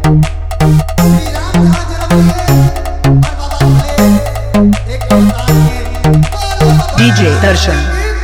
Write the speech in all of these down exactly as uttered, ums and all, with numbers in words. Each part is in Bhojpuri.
डीजे दर्शन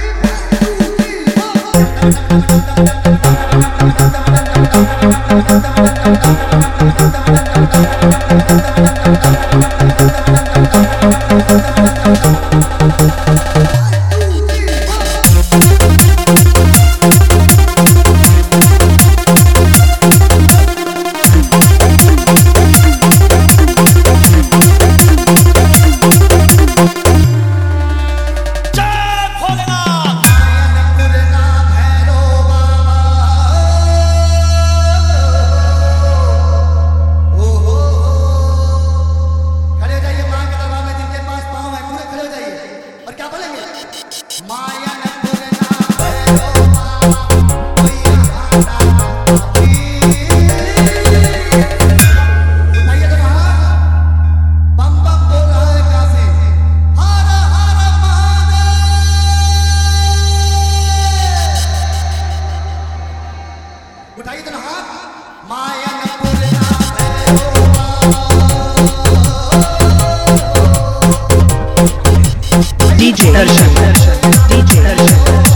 डीजे दर्शन डीजे दर्शन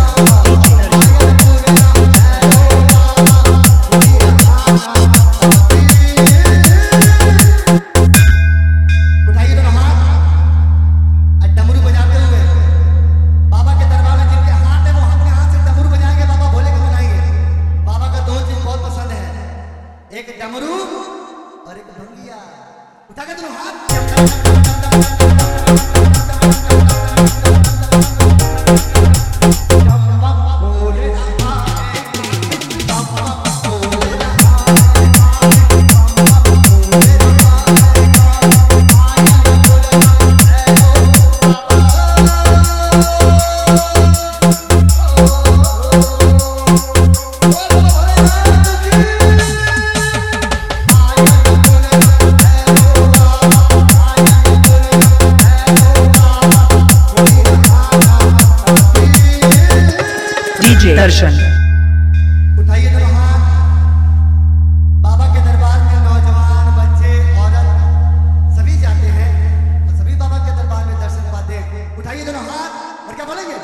उठाइए दोनों हाथ और डमरू बजाते हुए बाबा के दरबार में जिनके हाथ है वो अपने हाथ से डमरू बजाएंगे, बाबा भोले को बुलाएंगे। बाबा का दो चीज बहुत पसंद है, एक डमरू और एक भंगिया। उठा के दोनों हाथ दर्शन उठाइए दोनों हाथ। बाबा के दरबार में नौजवान, बच्चे, औरत सभी जाते हैं और सभी बाबा के दरबार में दर्शन पाते हैं। उठाइए दोनों हाथ और क्या बोलेंगे?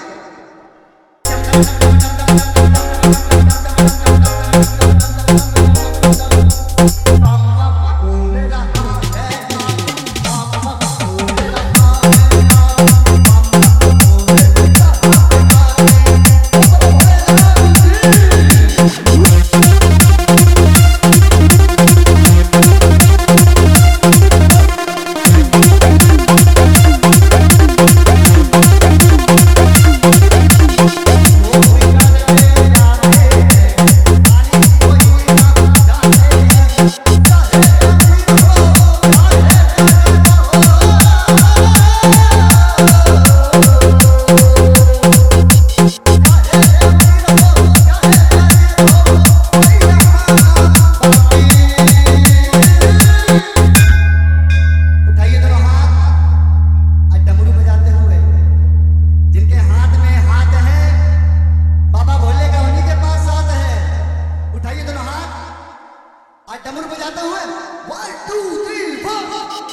डमरू बजाते हुए one two three four.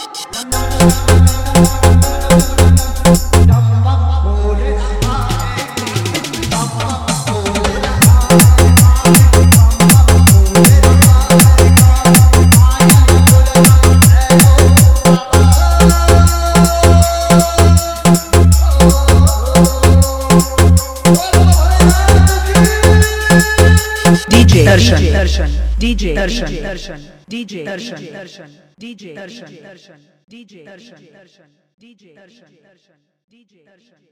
DJ Darshan Darshan DJ Darshan Darshan DJ Darshan Darshan DJ Darshan Darshan DJ Darshan Darshan DJ Darshan Darshan DJ दर्शन